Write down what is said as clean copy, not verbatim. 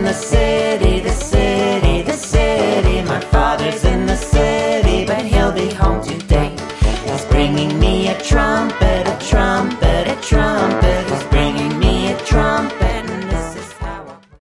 the city, the city, the city. My father's in the city, but he'll be home today. He's bringing me a trumpet